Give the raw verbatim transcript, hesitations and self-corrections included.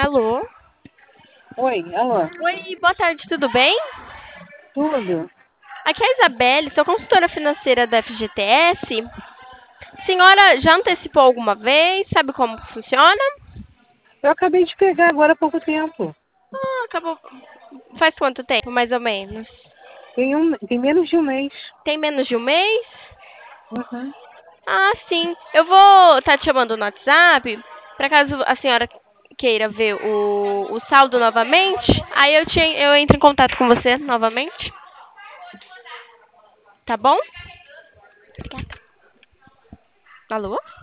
Alô? Oi, alô, Oi, boa tarde, tudo bem? tudo? Aqui é a Isabelle, sou consultora financeira da F G T S. Senhora já antecipou alguma vez? Sabe como funciona? Eu acabei de pegar agora há pouco tempo. Ah, acabou. Faz quanto tempo, mais ou menos? Tem, um, tem menos de um mês. Tem menos de um mês? Uhum. Ah, sim. Eu vou estar te chamando no WhatsApp, para caso a senhora queira ver o, o saldo novamente. Aí eu, te, eu entro em contato com você novamente. Tá bom? Obrigada. Alô?